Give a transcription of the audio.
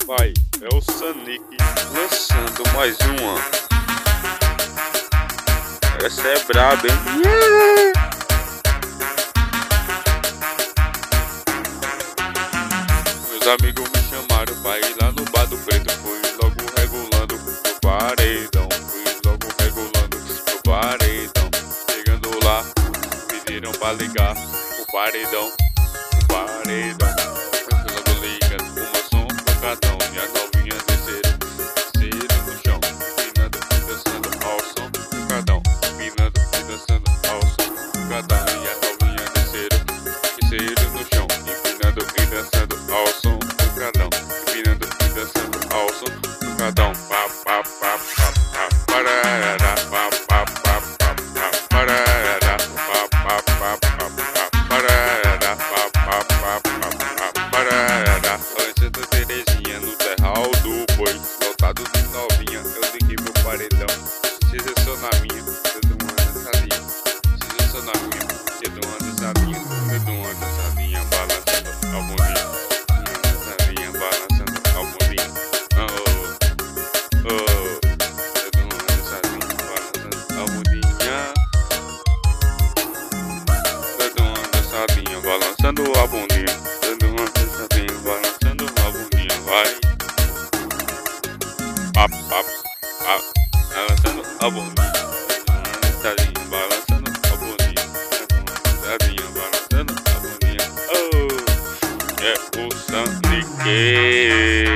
Vai, é o Sonic lançando mais uma. Essa é braba, hein? Meus amigos me chamaram pra ir lá no bar do preto. Fui logo regulando pro paredão. Fui logo regulando pro paredão. Chegando lá, pediram pra ligar pro paredão. Pro paredão. Eu logo ligando o meu som pancadão. E as novinhas desceram no chão, empinando e dançando ao som pancadão. Empinando e dançando ao som pancadão. E as novinhas desceram no chão, empinando e dançando ao som pancadão. Empinando e dançando ao som pancadão. Pá, pá, pá, pá, pá, parará, pá, pá, pá, pá, pá, parará, pá, pá, pá, pá, pá, parará, pá, pá, pá, pá, pá, parará. Santa Terezinha no terral do boi, lotado de novinha, eu liguei meu paredão. Se eu sou na minha, eu dou uma dançadinha. Se eu sou na minha, eu dou uma dançadinha. Eu dou uma dançadinha, balançando ao bundinho. Uma dançadinha, balançando ao bundinho. Oh, oh, eu dou uma dançadinha, balançando ao bundinho. Eu dou uma dançadinha, balançando a bundinha. Eu dou uma dançadinha, balançando a bundinha. Vai. Pap, pap, pap. Balançando a bundinha. Dançadinha, balançando a bundinha. Dançadinha, balançando a bundinha. Oh, é o Sonic.